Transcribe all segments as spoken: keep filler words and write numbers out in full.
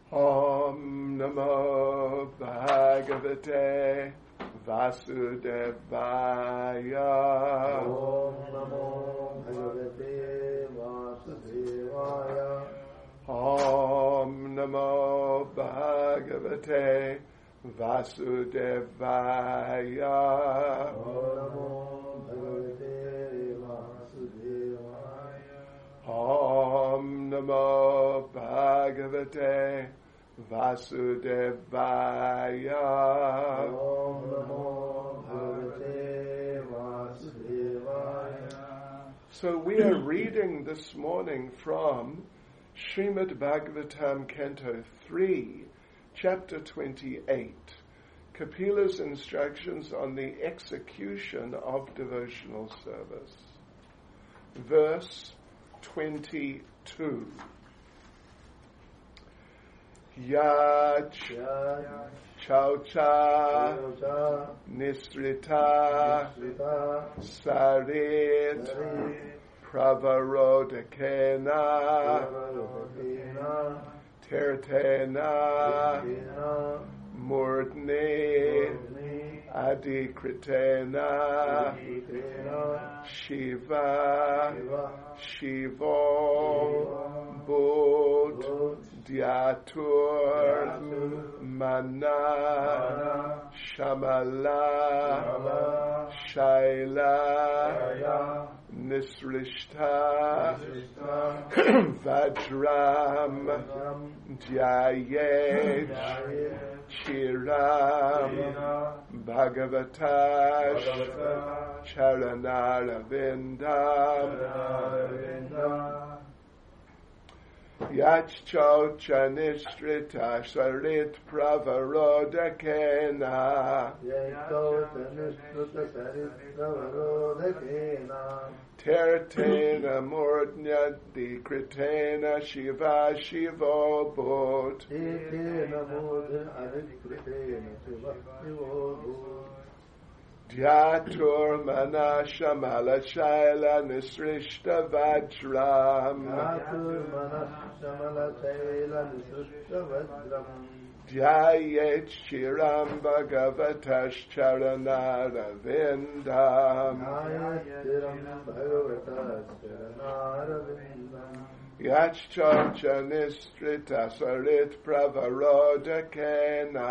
Om Namo Bhagavate Vasudevaya. Om Namo Bhagavate Vasudevaya. Om Namo Bhagavate Vasudevaya. Om Namo Bhagavate Vasudevaya. Om Namo Bhagavate Vasudevaya. So we are reading this morning from Srimad Bhagavatam Canto three, Chapter twenty-eight, Kapila's instructions on the execution of devotional service. Verse twenty-two. Yach Chaucha Nisrita Sarit Pravarodakena Tertena Murdni Adikritena Shiva Shivo Bod Dyatur Mana Shamala Shaila Nisrishta Vajram Jayej Chiram Bhagavatash Charanaravindam Yachcho Chanistrita Sarit Pravarodakena Tertena Mordnya Dikritena Shiva Shivo Bot Dhyatur Manasha Shaila Nisrishta Vajram Dhyayet Shiram Bhagavatash Charanaravindam Yachchocha Nistrita Sarit Pravarodakena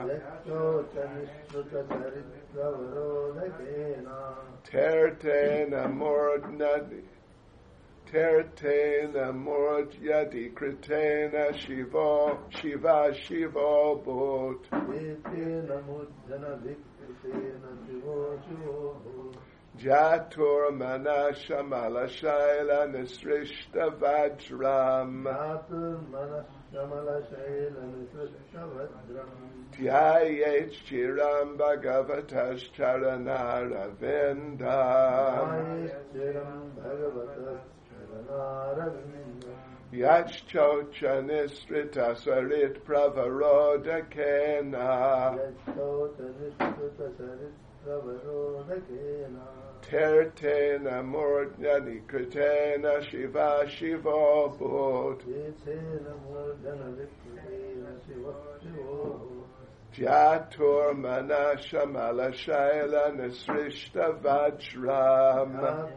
Tertena Mordnadi Tertena Mordyadi Kritena Shiva Shiva Shiva Bot Jatur Manasha Shaila Nisrishta Vajram Dhyayet Chiram Bhagavatash Charanaravindam Yachchocha Nisrita Sarit Pravarodakena Tertena Mordnyani Kritena Shiva Shiva Bot Jatur Manasha Shaila Nisrishta Vajram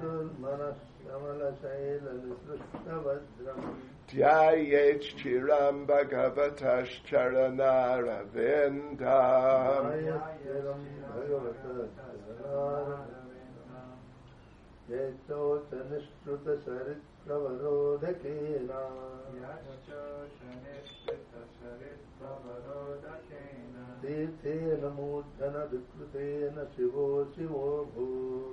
Dhyayet Chiram Bhagavatash Charanaravindam Yeto Chanishruta Sarit Pravarodakena Tirthena Mudhana Vikrutena Shivo Shivo Bhu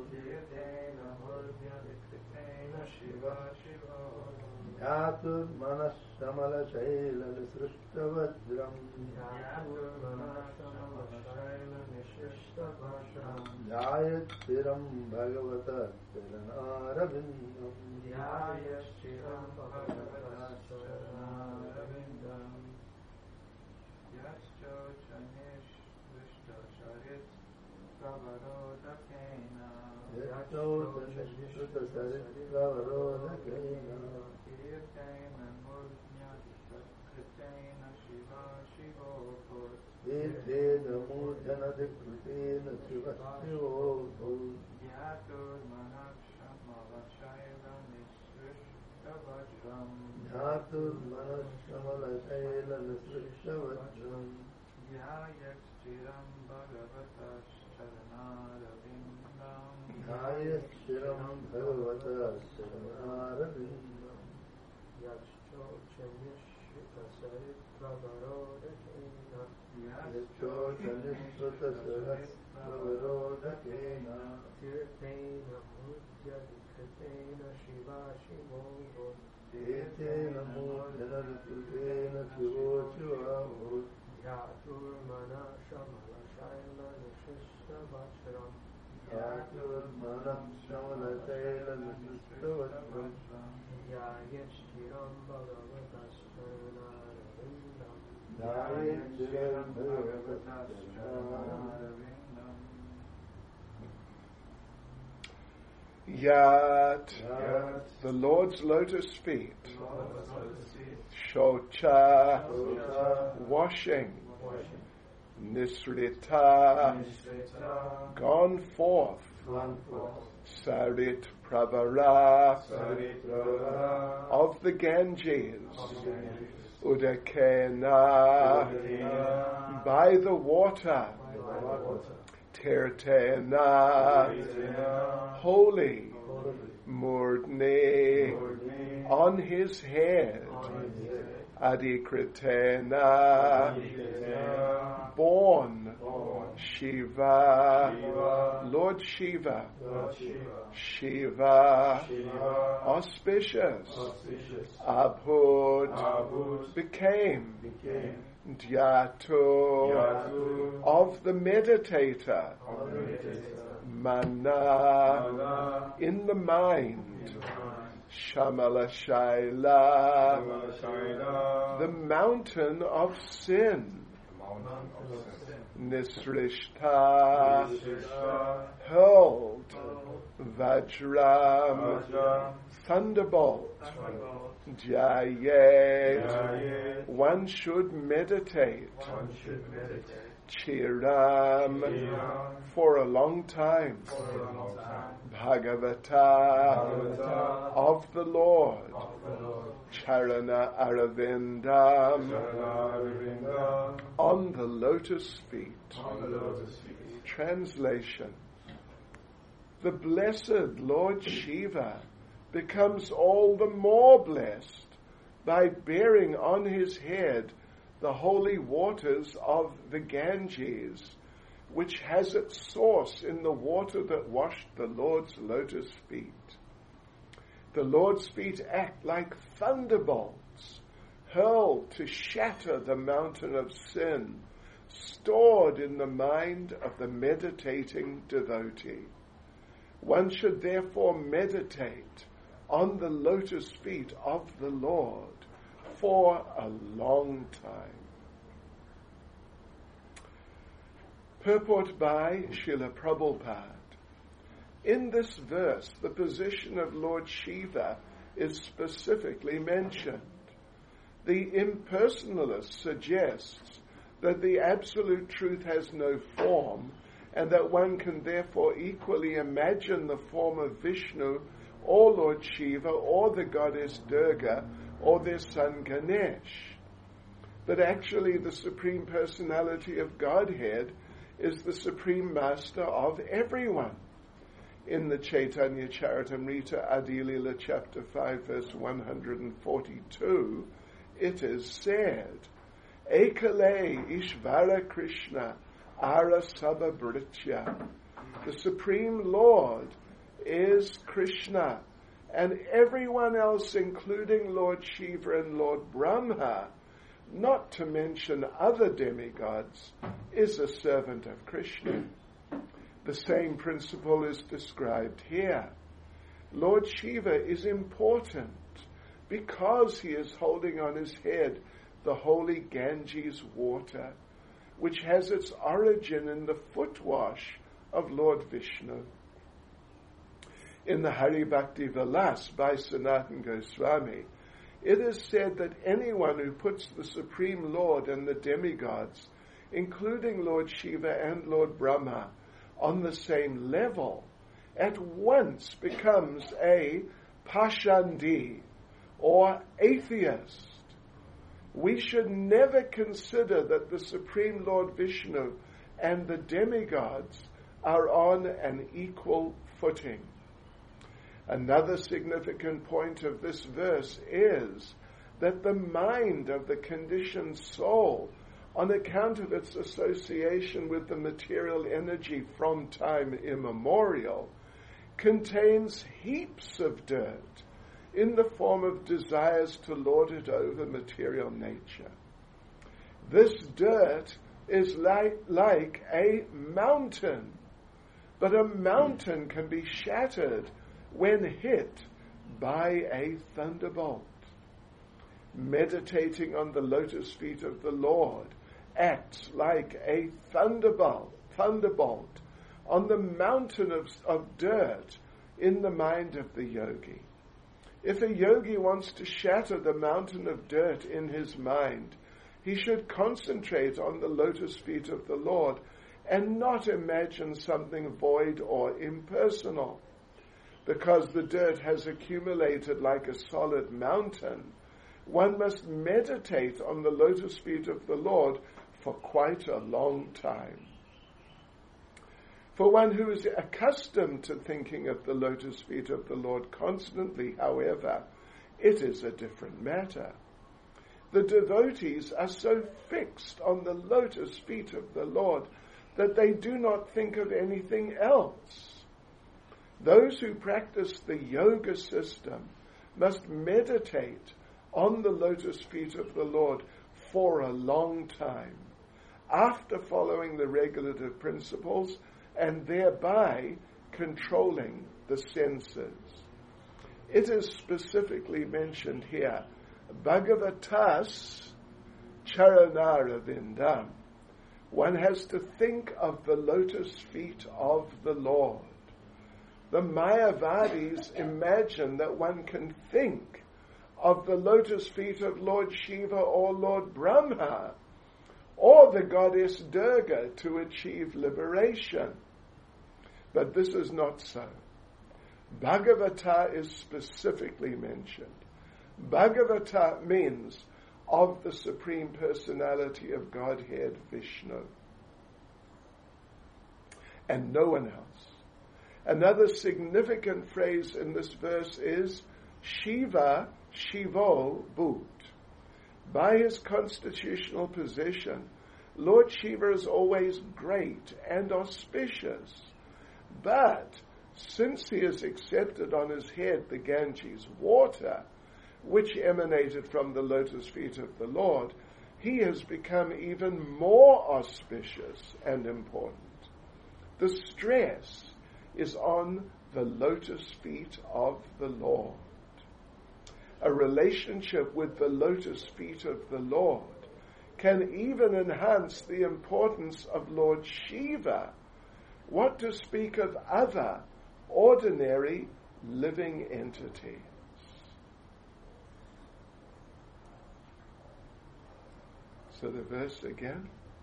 Yatur Manas Samala Shaila Nisrishta Vajram Jayat Tiram Bhagavata Charanarabindam Jayat Tiram Bhagavata Charanarabindam Yascho Chanish Vishta Charit Pravarodakena Yascho Chanish Vishta Charit Pravarodakena Kirtena Murjna Kritena जनदिकृतेन शिवस्योः ध्यातुर्मनश्शमलशैलनिसृष्टवज्रम् ध्यायश्चिरं भगवतश्चरणारविन्दम् ध्यायश्चिरं भगवतः शरणारविन्दम् यच्चोचनिःश्रुतसहस्रवरोधकेन तीर्थेन पूज्यविकृतेन शिवा शिवो एतेन मोचनविकृतेन शिवो शिवाभूत् ध्यातुर्मनशमलशैलनिशिष्टवज्रम् ध्यातुर्मनः शमलशैलनिशिष्टवज्रम् ध्यायश्चिरं भगवतश्चरणारविन्दम् ध्यायश्चिरं भगवतः शरणारविन्दम् Yat, Yat, the Lord's lotus feet, Lord's lotus feet, Shocha, Shocha, washing, washing, Nisrita, Nisrita, gone forth, gone forth, Sarit Pravara, Sarit Pravara, of the Ganges, of the Ganges, Udakena, Udakena, by the water, by the water, Tertena, Tertena, holy, holy, Murdni, Murdni, on his head, on his head, Adikritena, Adikritena, born, born, Shiva, Shiva, Lord Shiva, Lord Shiva, Shiva, Shiva, auspicious, auspicious, Abhut, Abhut, became, became, Dhyatu, Dhyatu, of the meditator, of the meditator, Mana, Mana, in the mind, in the mind, Shamala Shaila, Shaila, the mountain of sin, mountain of sin, Nisrishta, Nisrishta, hurled, hurled, Vajram, Vajram, thunderbolt, thunderbolt, Jayet, Jayet, one should meditate, one should meditate, Chiram, Chiram, for a long time, for a long time, Bhagavata, Bhagavata, of the Lord, of the Lord, Charana Aravindam, Sharanavrinda, on the lotus feet. on the lotus feet. Translation: the blessed Lord Shiva becomes all the more blessed by bearing on his head the holy waters of the Ganges, which has its source in the water that washed the Lord's lotus feet. The Lord's feet act like thunderbolts, hurled to shatter the mountain of sin, stored in the mind of the meditating devotee. One should therefore meditate on the lotus feet of the Lord for a long time. Purport by Srila Prabhupada. In this verse, the position of Lord Shiva is specifically mentioned. The impersonalist suggests that the absolute truth has no form, and that one can therefore equally imagine the form of Vishnu or Lord Shiva or the goddess Durga or their son Ganesh. But actually the Supreme Personality of Godhead is the Supreme Master of everyone. In the Chaitanya Charitamrita Adi Lila chapter five verse one hundred forty-two, it is said, Ekale Ishvara Krishna Ara Sababritya. The Supreme Lord is Krishna, and everyone else, including Lord Shiva and Lord Brahma, not to mention other demigods, is a servant of Krishna. The same principle is described here. Lord Shiva is important because he is holding on his head the holy Ganges water, which has its origin in the foot wash of Lord Vishnu. In the Hari Bhakti Vilas by Sanatana Goswami, it is said that anyone who puts the Supreme Lord and the demigods including Lord Shiva and Lord Brahma, on the same level, at once becomes a Pashandi, or atheist. We should never consider that the Supreme Lord Vishnu and the demigods are on an equal footing. Another significant point of this verse is that the mind of the conditioned soul, on account of its association with the material energy from time immemorial, contains heaps of dirt in the form of desires to lord it over material nature. This dirt is like, like a mountain, but a mountain can be shattered when hit by a thunderbolt. Meditating on the lotus feet of the Lord acts like a thunderbolt, thunderbolt on the mountain of, of dirt in the mind of the yogi. If a yogi wants to shatter the mountain of dirt in his mind, he should concentrate on the lotus feet of the Lord and not imagine something void or impersonal. Because the dirt has accumulated like a solid mountain, one must meditate on the lotus feet of the Lord for quite a long time. For one who is accustomed to thinking of the lotus feet of the Lord constantly, however, it is a different matter. The devotees are so fixed on the lotus feet of the Lord that they do not think of anything else. Those who practice the yoga system must meditate on the lotus feet of the Lord for a long time, after following the regulative principles and thereby controlling the senses. It is specifically mentioned here, Bhagavatas Charanaravindam. One has to think of the lotus feet of the Lord. The Mayavadis imagine that one can think of the lotus feet of Lord Shiva or Lord Brahma or the goddess Durga to achieve liberation. But this is not so. Bhagavata is specifically mentioned. Bhagavata means of the Supreme Personality of Godhead, Vishnu, and no one else. Another significant phrase in this verse is Shiva Shivo Bhut. By his constitutional position, Lord Shiva is always great and auspicious. But since he has accepted on his head the Ganges water, which emanated from the lotus feet of the Lord, he has become even more auspicious and important. The stress is on the lotus feet of the Lord. A relationship with the lotus feet of the Lord can even enhance the importance of Lord Shiva. What to speak of other ordinary living entities? So the verse again.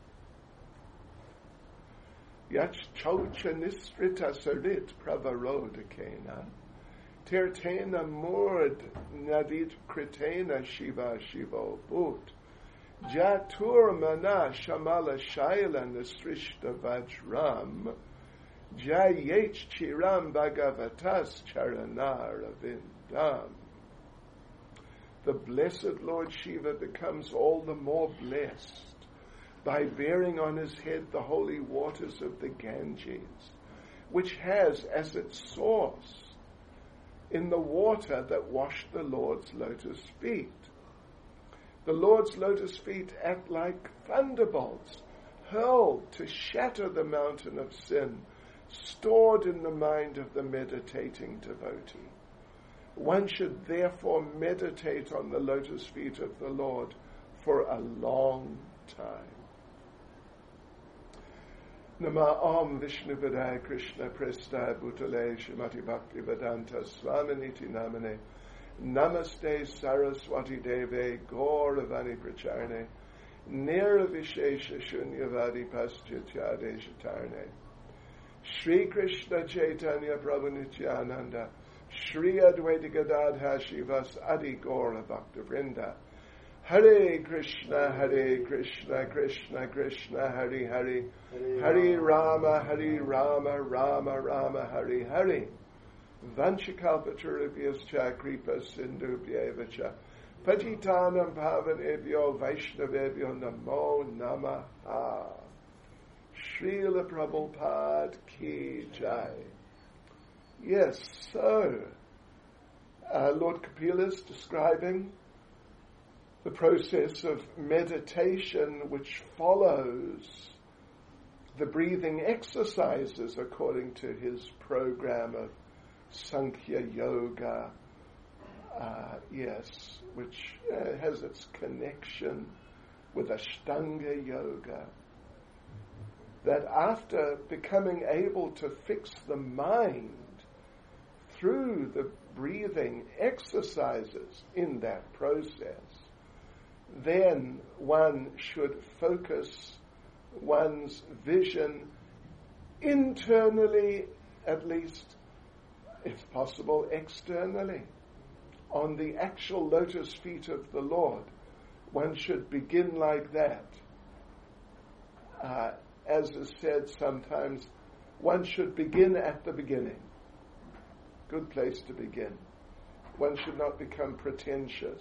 Yach chaucha nisrita sarit pravarodakena tirtena murd nadit kritena shiva shivo bhut jatur mana shamala shaila nisrishta vajram jayech chiram bhagavatas charanaravindam. The blessed Lord Shiva becomes all the more blessed by bearing on his head the holy waters of the Ganges, which has as its source in the water that washed the Lord's lotus feet. The Lord's lotus feet act like thunderbolts, hurled to shatter the mountain of sin, stored in the mind of the meditating devotee. One should therefore meditate on the lotus feet of the Lord for a long time. Nama Om Vishnu Padaya Krishna Prestaya Bhutale Shrimati Bhakti Vedanta Swaminiti Namane Namaste Saraswati Deve Gauravani Pracharane Nirvishesha Shunyavadi Paschatyadesh Tarne. Shri Krishna Chaitanya Prabhu Nityananda. Shri Advaita Gadadha Shivas Adi Gaura Bhakta Vrinda. Hare Krishna, Hare Krishna, Krishna Krishna, Hare Hare, Hare Rama, Hare Rama, Rama Rama, Hare Hare. Vanchakalpatarubhyascha kripa sindhubhyevacha patitanam pavanebhyo vaishnavebhyo namo namaha. Srila Prabhupada ki jai. Yes, so uh, Lord Kapila is describing the process of meditation which follows the breathing exercises according to his program of Sankhya Yoga, uh, yes, which uh, has its connection with Ashtanga Yoga. That after becoming able to fix the mind through the breathing exercises in that process, then one should focus one's vision internally, at least, if possible, externally, on the actual lotus feet of the Lord. One should begin like that. Uh, as is said sometimes, one should begin at the beginning. Good place to begin. One should not become pretentious.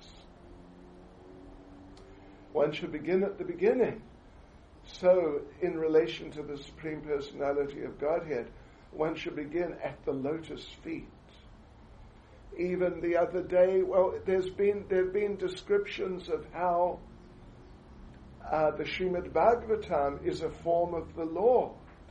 One should begin at the beginning. So, in relation to the Supreme Personality of Godhead, one should begin at the lotus feet. Even the other day, well, there's been there have been descriptions of how uh, the Srimad Bhagavatam is a form of the Lord,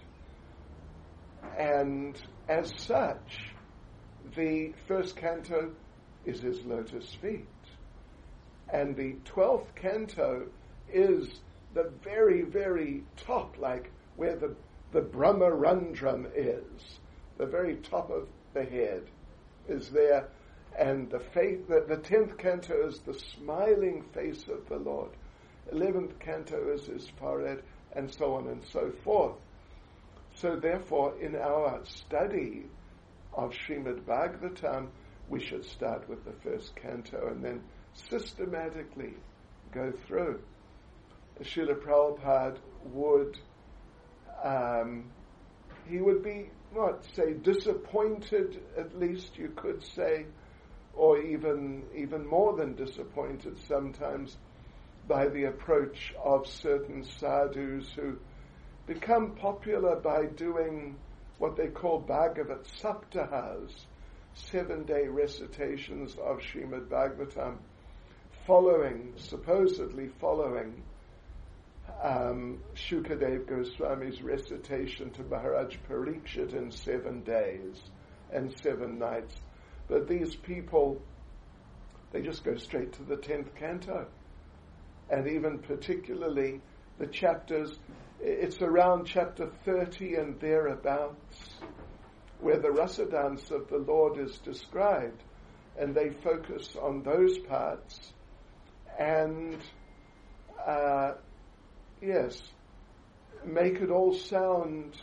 and as such, the first canto is his lotus feet, and the twelfth canto is the very, very top, like where the the Brahmarandram is, the very top of the head is there, and the faith, the, the tenth canto is the smiling face of the Lord, eleventh canto is his forehead, and so on and so forth. So therefore, in our study of Srimad Bhagavatam, we should start with the first canto and then systematically go through. Srila Prabhupada would um, he would be, not say disappointed, at least you could say, or even even more than disappointed sometimes, by the approach of certain sadhus who become popular by doing what they call Bhagavat Saptahas, seven-day recitations of Srimad Bhagavatam, following, supposedly following um, Shukadev Goswami's recitation to Maharaj Parikshit in seven days and seven nights. But these people, they just go straight to the tenth canto. And even particularly the chapters, it's around chapter thirty and thereabouts, where the rasa dance of the Lord is described, and they focus on those parts, and uh, yes, make it all sound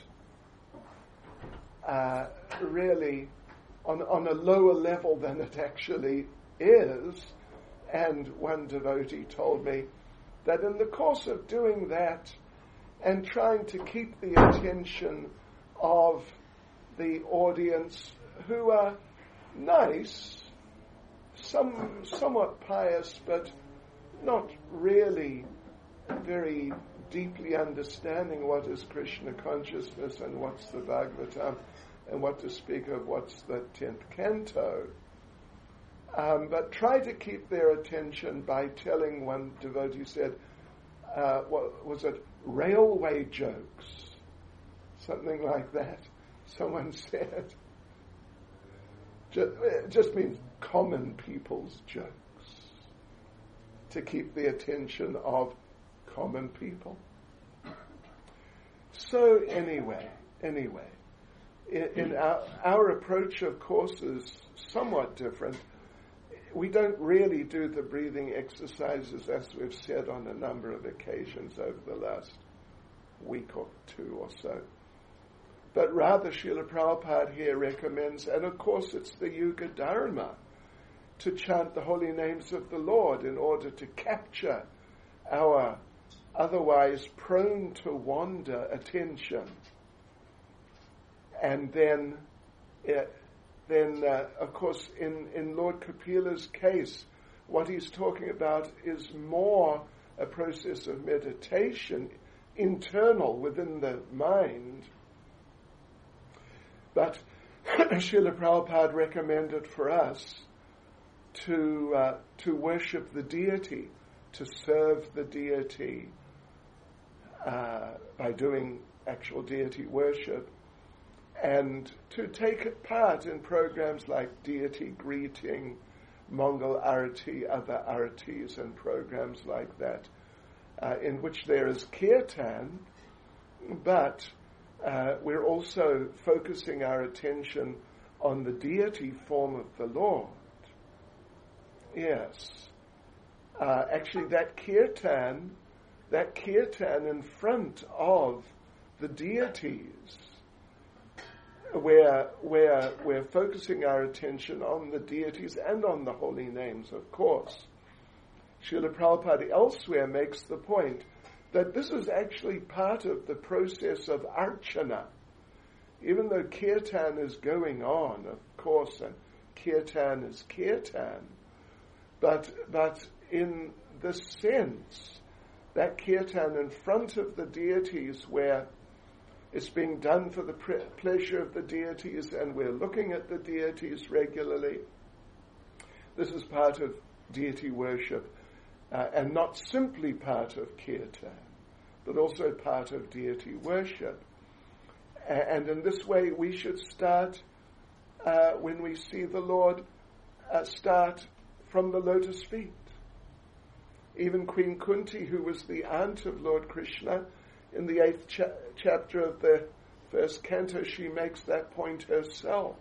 uh, really on, on a lower level than it actually is. And one devotee told me that in the course of doing that and trying to keep the attention of the audience, who are nice, some somewhat pious, but not really very deeply understanding what is Krishna consciousness and what's the Bhagavatam, and what to speak of what's the tenth canto. Um, but try to keep their attention by telling, one devotee said, uh, what was it, railway jokes, something like that. Someone said, just, it just means common people's jokes, to keep the attention of common people. So anyway, anyway, in, in our, our approach, of course, is somewhat different. we don't really do the breathing exercises as we've said on a number of occasions over the last week or two or so. But rather, Srila Prabhupada here recommends, and of course it's the Yuga Dharma, to chant the holy names of the Lord in order to capture our otherwise prone to wander attention. And then, uh, then uh, of course, in, in Lord Kapila's case, what he's talking about is more a process of meditation, internal within the mind. But Srila Prabhupada recommended for us to uh, to worship the deity, to serve the deity uh, by doing actual deity worship, and to take part in programs like deity greeting, Mongol Arati, other Aratis and programs like that, uh, in which there is kirtan, but uh, we're also focusing our attention on the deity form of the Lord. Yes. Uh, actually, that kirtan, that kirtan in front of the deities, where where we're focusing our attention on the deities and on the holy names, of course. Srila Prabhupada elsewhere makes the point that this is actually part of the process of archana. Even though kirtan is going on, of course, and kirtan is kirtan, but but in the sense that kirtan in front of the deities, where it's being done for the pre- pleasure of the deities and we're looking at the deities regularly, this is part of deity worship, uh, and not simply part of kirtan, but also part of deity worship. A- and in this way we should start, uh, when we see the Lord, uh, start from the lotus feet. Even Queen Kunti, who was the aunt of Lord Krishna, in the eighth cha- chapter of the first canto, she makes that point herself,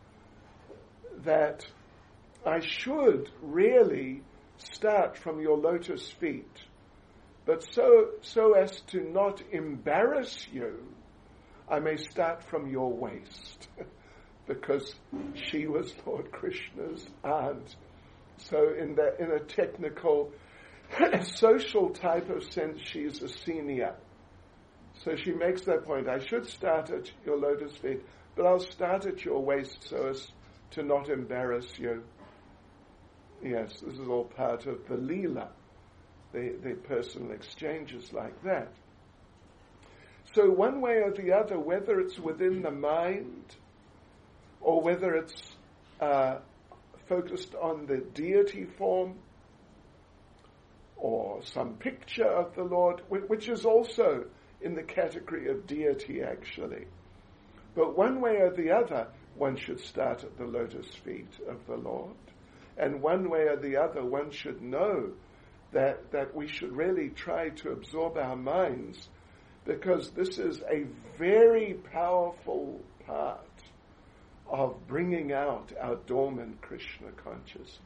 that I should really start from your lotus feet, but so so as to not embarrass you, I may start from your waist, because she was Lord Krishna's aunt. So in that, in a technical, social type of sense, she's a senior. So she makes that point. I should start at your lotus feet, but I'll start at your waist so as to not embarrass you. Yes, this is all part of the Leela, the, the personal exchanges like that. So one way or the other, whether it's within the mind or whether it's uh, focused on the deity form or some picture of the Lord, which is also in the category of deity actually. But one way or the other, one should start at the lotus feet of the Lord. And one way or the other, one should know that, that we should really try to absorb our minds, because this is a very powerful part of bringing out our dormant Krishna consciousness.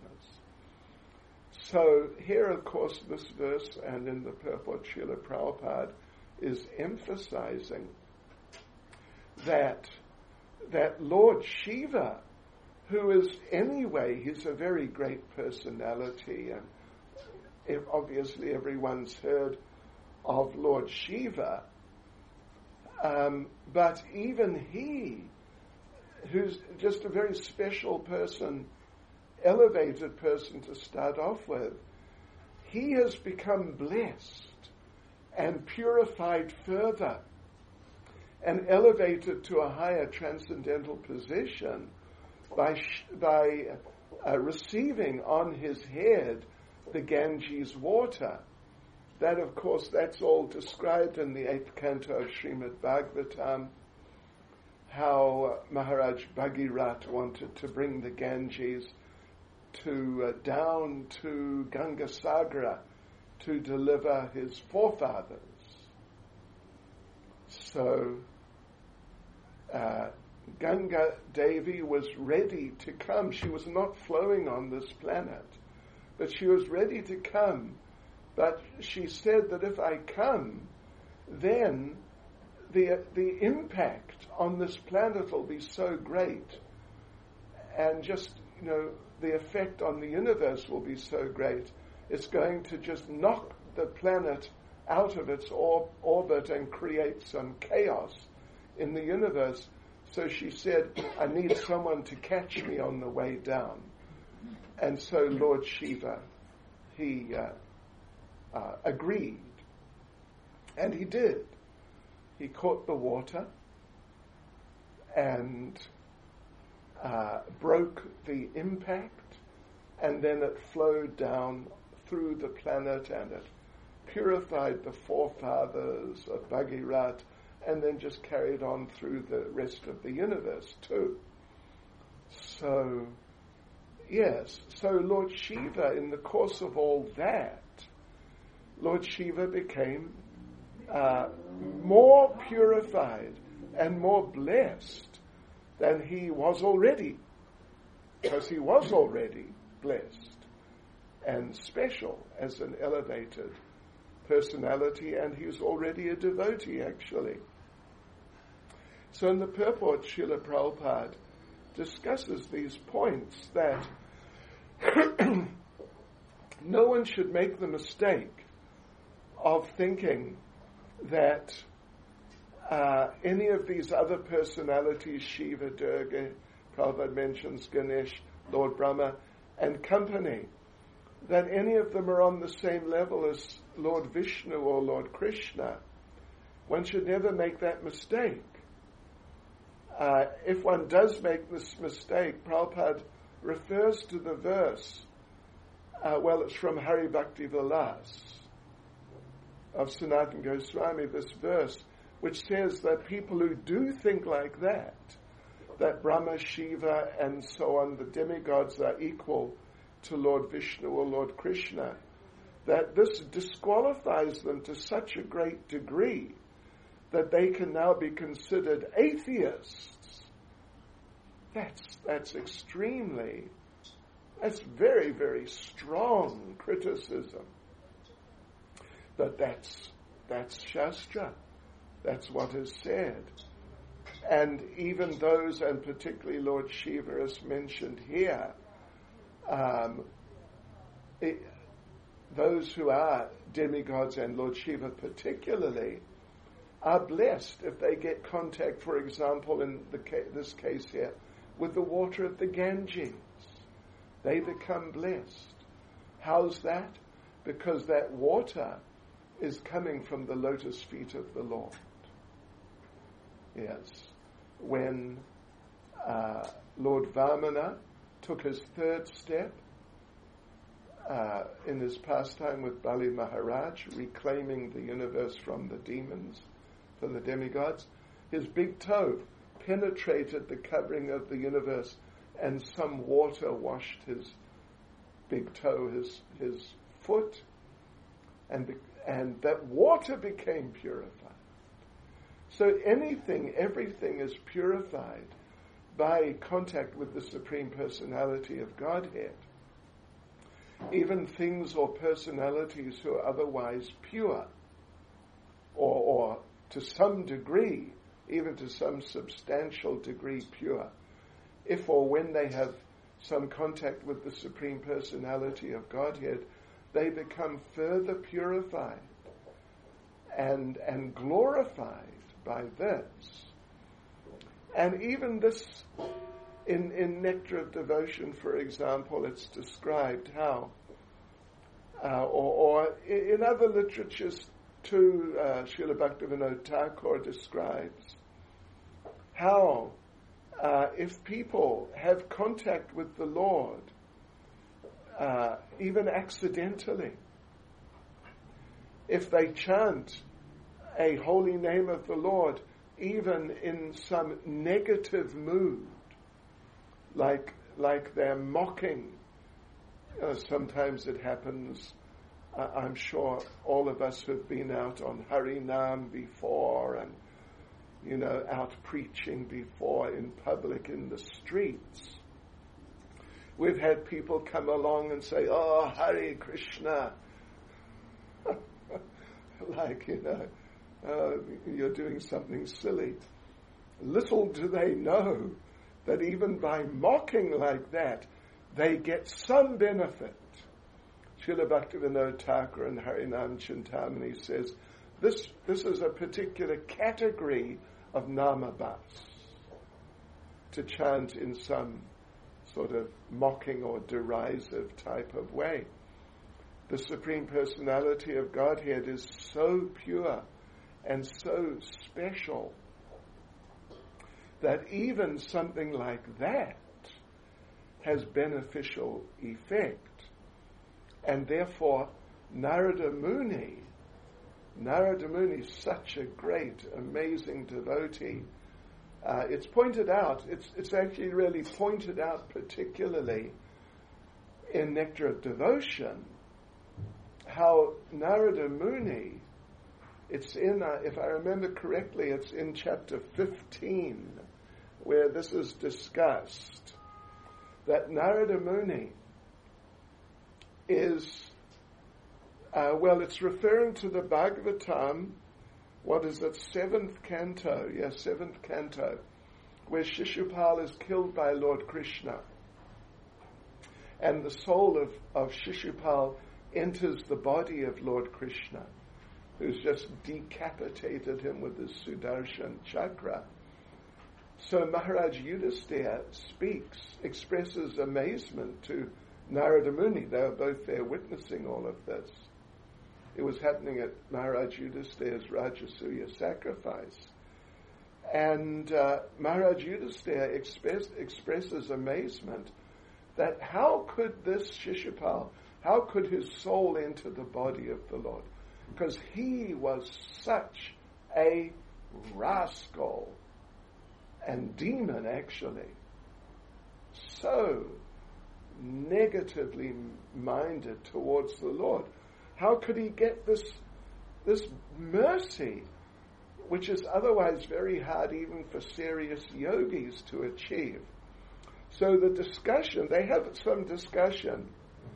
So here, of course, this verse and in the purport, Srila Prabhupada is emphasizing that that Lord Shiva, who is anyway, he's a very great personality, and obviously everyone's heard of Lord Shiva, um, but even he, who's just a very special person, elevated person to start off with, he has become blessed and purified further and elevated to a higher transcendental position by sh- by uh, receiving on his head the Ganges water. That, of course, that's all described in the eighth canto of Srimad Bhagavatam, how uh, Maharaj Bhagirath wanted to bring the Ganges to uh, down to Gangasagara to deliver his forefathers. So uh, Ganga Devi was ready to come. She was not flowing on this planet, but she was ready to come. But she said that if I come, then the the impact on this planet will be so great, and just, you know, the effect on the universe will be so great, it's going to just knock the planet out of its or- orbit and create some chaos in the universe. So she said, I need someone to catch me on the way down. And so Lord Shiva, he uh, uh, agreed. And he did. He caught the water and uh, broke the impact, and then it flowed down through the planet, and it purified the forefathers of Bhagirath, and then just carried on through the rest of the universe too. So, yes, so Lord Shiva, in the course of all that, Lord Shiva became uh, more purified and more blessed than he was already, because he was already blessed and special as an elevated personality, and he was already a devotee, actually. So in the purport, Srila Prabhupada discusses these points that no one should make the mistake of thinking that uh, any of these other personalities, Shiva, Durga, Prabhupada mentions Ganesh, Lord Brahma, and company, that any of them are on the same level as Lord Vishnu or Lord Krishna. One should never make that mistake. Uh, if one does make this mistake, Prabhupada refers to the verse, uh, well, it's from Hari Bhakti Vilas of Sanatana Goswami, this verse, which says that people who do think like that, that Brahma, Shiva, and so on, the demigods are equal to Lord Vishnu or Lord Krishna, that this disqualifies them to such a great degree that they can now be considered atheists. That's that's extremely, that's very, very strong criticism. But that's that's Shastra. That's what is said. And even those, and particularly Lord Shiva is mentioned here, um, it, those who are demigods, and Lord Shiva particularly, are blessed if they get contact, for example, in the ca- this case here, with the water of the Ganges. They become blessed. How's that? Because that water is coming from the lotus feet of the Lord. Yes. When uh, Lord Vamana took his third step uh, in his pastime with Bali Maharaj, reclaiming the universe from the demons, from the demigods, his big toe penetrated the covering of the universe, and some water washed his big toe, his his foot, and the, and that water became purified. So anything, everything is purified by contact with the Supreme Personality of Godhead. Even things or personalities who are otherwise pure, or, or to some degree, even to some substantial degree pure, if or when they have some contact with the Supreme Personality of Godhead, they become further purified and and glorified by this. And even this, in, in Nectar of Devotion, for example, it's described how, uh, or, or in other literatures too, uh, Srila Bhaktivinoda Thakur describes how uh, if people have contact with the Lord, uh, even accidentally, if they chant a holy name of the Lord, even in some negative mood, like like they're mocking. Uh, sometimes it happens. Uh, I'm sure all of us who've been out on Harinam before, and you know, out preaching before in public in the streets. We've had people come along and say, "Oh, Hare Krishna," like, you know, uh, you're doing something silly. Little do they know that even by mocking like that, they get some benefit. Srila Bhaktivinoda Thakur in Harinam Chintamani says, this, this is a particular category of namabas, to chant in some sort of mocking or derisive type of way. The Supreme Personality of Godhead is so pure and so special that even something like that has beneficial effect. And therefore, Narada Muni, Narada Muni is such a great, amazing devotee. Uh, it's pointed out, it's, it's actually really pointed out particularly in Nectar of Devotion, how Narada Muni, it's in, uh, if I remember correctly, it's in chapter fifteen, where this is discussed, that Narada Muni is, uh, well, it's referring to the Bhagavatam, what is it, seventh canto, yes, seventh canto, where Shishupal is killed by Lord Krishna. And the soul of, of Shishupal enters the body of Lord Krishna, who's just decapitated him with his Sudarshan chakra. So Maharaj Yudhisthira speaks, expresses amazement to Narada Muni. They were both there witnessing all of this. It was happening at Maharaj Yudhisthira's Rajasuya sacrifice. And uh, Maharaj Yudhisthira express, expresses amazement that how could this Shishupal, how could his soul enter the body of the Lord? Because he was such a rascal and demon, actually, so negatively minded towards the Lord. How could he get this this mercy, which is otherwise very hard even for serious yogis to achieve? So the discussion, they have some discussion,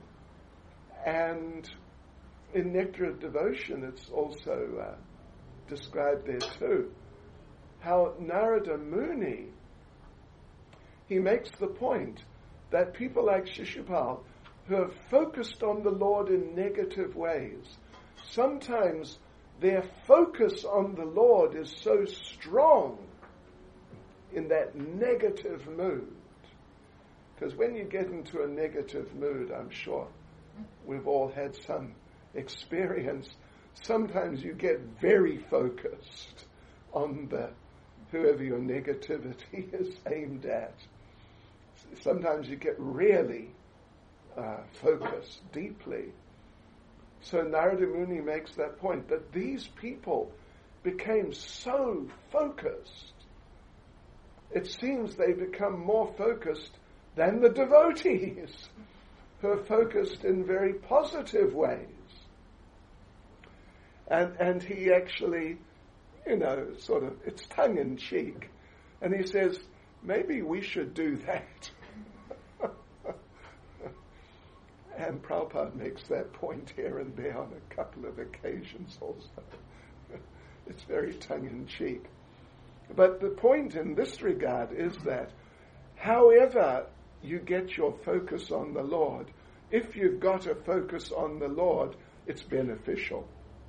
and in Nectar of Devotion it's also uh, described there too, how Narada Muni, he makes the point that people like Shishupal, who have focused on the Lord in negative ways, sometimes their focus on the Lord is so strong in that negative mood. Because when you get into a negative mood, I'm sure we've all had some experience, sometimes you get very focused on the whoever your negativity is aimed at. Sometimes you get really uh, focused deeply. So Narada Muni makes that point, that these people became so focused, it seems they become more focused than the devotees, who are focused in very positive ways. And and he actually, you know, sort of, it's tongue-in-cheek. And he says, maybe we should do that. And Prabhupada makes that point here and there on a couple of occasions also. It's very tongue-in-cheek. But the point in this regard is that however you get your focus on the Lord, if you've got a focus on the Lord, it's beneficial.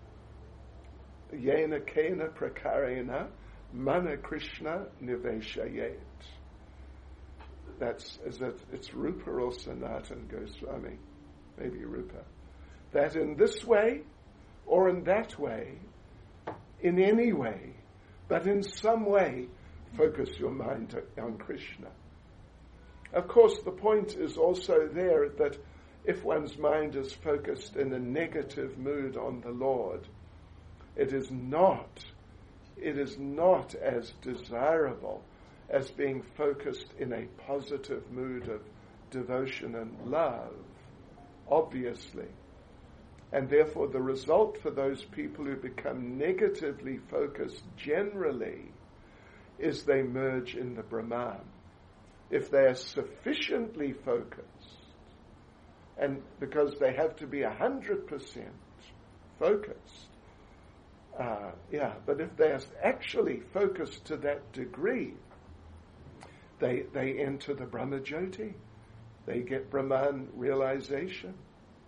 Yena kena prakarena mana Krishna niveshayet. That's, is it, it's Rupa or Sanatan Goswami, maybe Rupa. That in this way, or in that way, in any way, but in some way, focus your mind on Krishna. Of course, the point is also there that if one's mind is focused in a negative mood on the Lord, it is not, it is not as desirable as being focused in a positive mood of devotion and love, obviously. And therefore the result for those people who become negatively focused generally is they merge in the Brahman. If they are sufficiently focused, and because they have to be a hundred percent focused, uh, yeah, but if they are actually focused to that degree, they they enter the Brahmajyoti. They get Brahman realization.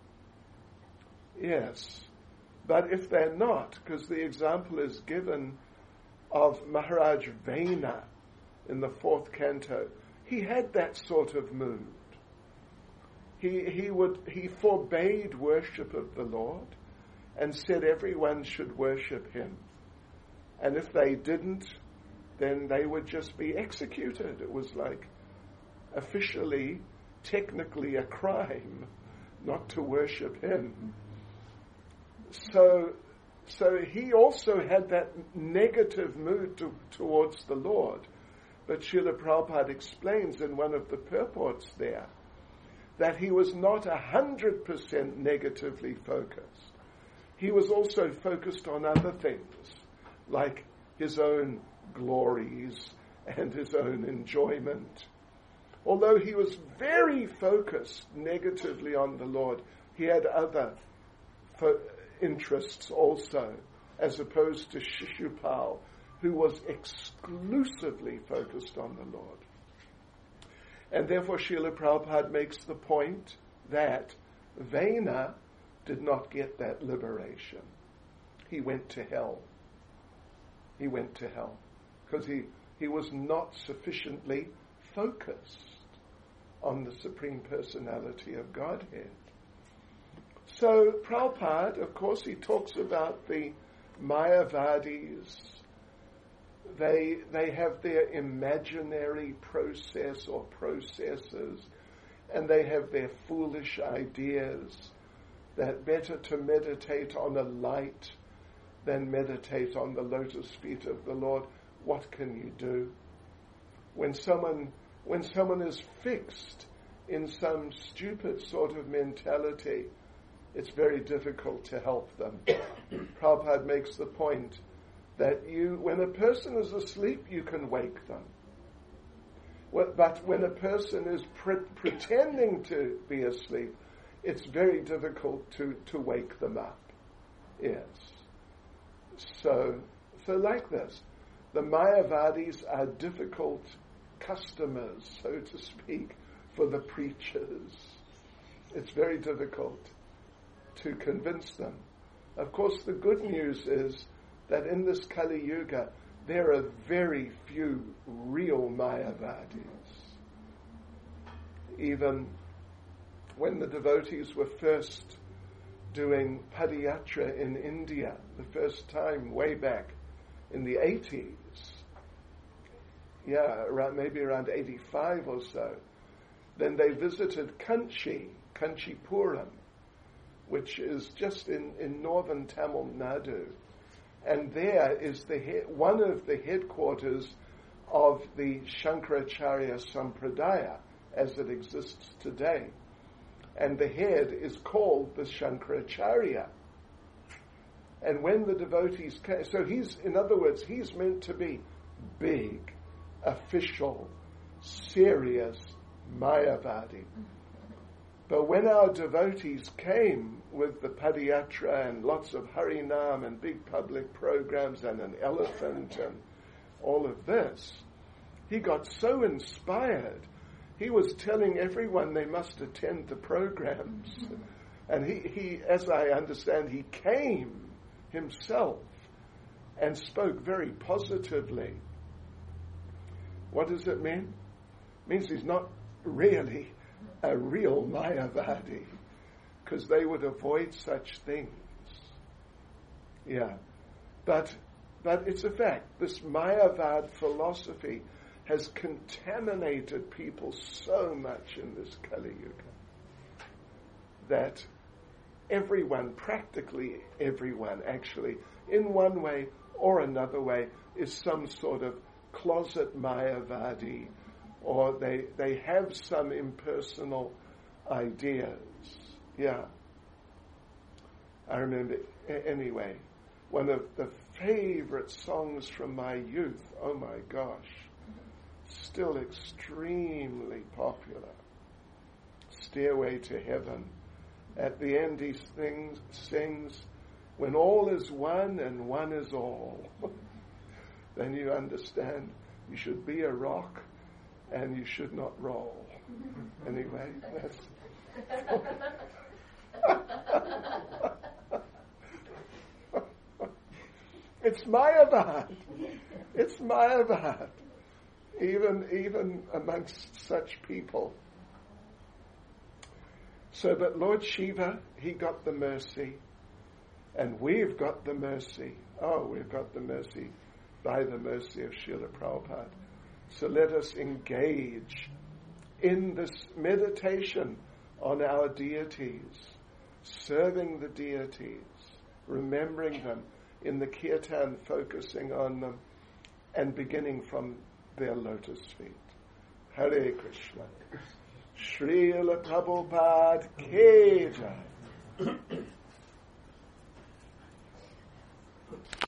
Yes. But if they're not, because the example is given of Maharaj Vena in the fourth canto, he had that sort of mood. He he would he forbade worship of the Lord and said everyone should worship him. And if they didn't, then they would just be executed. It was like officially, technically a crime not to worship him. So, so he also had that negative mood to, towards the Lord. But Srila Prabhupada explains in one of the purports there that he was not a hundred percent negatively focused. He was also focused on other things, like his own glories and his own enjoyment. Although he was very focused negatively on the Lord, he had other fo- interests also, as opposed to Shishupal, who was exclusively focused on the Lord. And therefore Srila Prabhupada makes the point that Vena did not get that liberation. He went to hell. He went to hell because he, he was not sufficiently focused on the Supreme Personality of Godhead. So Prabhupada, of course, he talks about the Mayavadis. They they have their imaginary process or processes, and they have their foolish ideas that better to meditate on a light than meditate on the lotus feet of the Lord. What can you do? When someone when someone is fixed in some stupid sort of mentality, it's very difficult to help them. Prabhupada makes the point that you, when a person is asleep, you can wake them. But when a person is pre- pretending to be asleep, it's very difficult to, to wake them up. Yes. So, so like this, the Mayavadis are difficult customers, so to speak, for the preachers. It's very difficult to convince them. Of course, the good news is that in this Kali Yuga, there are very few real Mayavadis. Even when the devotees were first doing Padayatra in India, the first time way back in the eighties, yeah, around, maybe around eighty-five or so, then they visited Kanchi, Kanchipuram, which is just in, in northern Tamil Nadu. And there is the he- one of the headquarters of the Shankaracharya Sampradaya as it exists today. And the head is called the Shankaracharya. And when the devotees came, so he's, in other words, he's meant to be big, official, serious Mayavadi. But when our devotees came with the Padayatra and lots of Harinam and big public programs and an elephant and all of this, he got so inspired, he was telling everyone they must attend the programs. And he, he, as I understand, he came himself and spoke very positively. What does it mean? It means he's not really a real Mayavadi, because they would avoid such things. Yeah. But but it's a fact. This Mayavad philosophy has contaminated people so much in this Kali Yuga that everyone, practically everyone actually, in one way or another way, is some sort of closet Mayavadi, or they they have some impersonal ideas. Yeah. I remember, a- anyway, one of the favorite songs from my youth, oh my gosh, still extremely popular. Stairway to Heaven. At the end he sings, sings, when all is one and one is all. Then you understand you should be a rock and you should not roll. Anyway, that's... It's Mayavad. It's Mayavad. Even, even amongst such people. So, but Lord Shiva, he got the mercy. And we've got the mercy. Oh, we've got the mercy by the mercy of Srila Prabhupada. So let us engage in this meditation on our deities, serving the deities, remembering them in the kirtan, focusing on them, and beginning from their lotus feet. Hare Krishna. Srila Prabhupada Ki Jai.